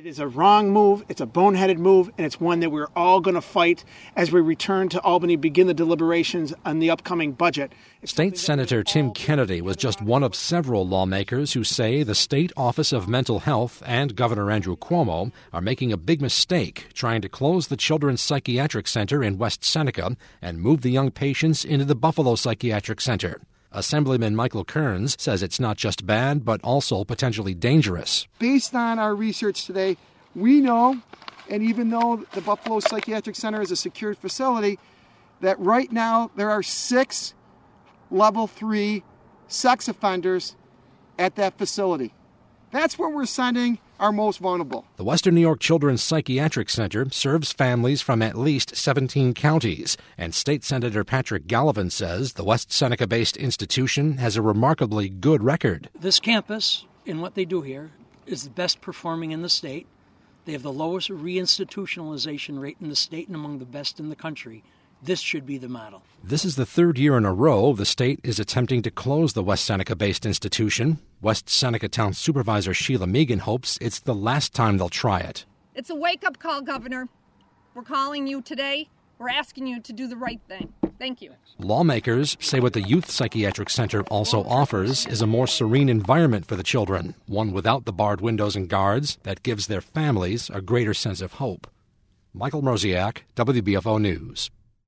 It is a wrong move, it's a boneheaded move, and it's one that we're all going to fight as we return to Albany, begin the deliberations on the upcoming budget. State Senator Tim Kennedy was just one of several lawmakers who say the State Office of Mental Health and Governor Andrew Cuomo are making a big mistake trying to close the Children's Psychiatric Center in West Seneca and move the young patients into the Buffalo Psychiatric Center. Assemblyman Michael Kearns says it's not just bad, but also potentially dangerous. Based on our research today, we know, and even though the Buffalo Psychiatric Center is a secured facility, that right now there are 6 level 3 sex offenders at that facility. That's where we're sending our most vulnerable. The Western New York Children's Psychiatric Center serves families from at least 17 counties, and State Senator Patrick Gallivan says the West Seneca-based institution has a remarkably good record. This campus, in what they do here, is the best performing in the state. They have the lowest reinstitutionalization rate in the state and among the best in the country. This should be the model. This is the 3rd year in a row the state is attempting to close the West Seneca-based institution. West Seneca Town Supervisor Sheila Megan hopes it's the last time they'll try it. It's a wake-up call, Governor. We're calling you today. We're asking you to do the right thing. Thank you. Lawmakers say what the Youth Psychiatric Center also offers is a more serene environment for the children, one without the barred windows and guards that gives their families a greater sense of hope. Michael Mroziak, WBFO News.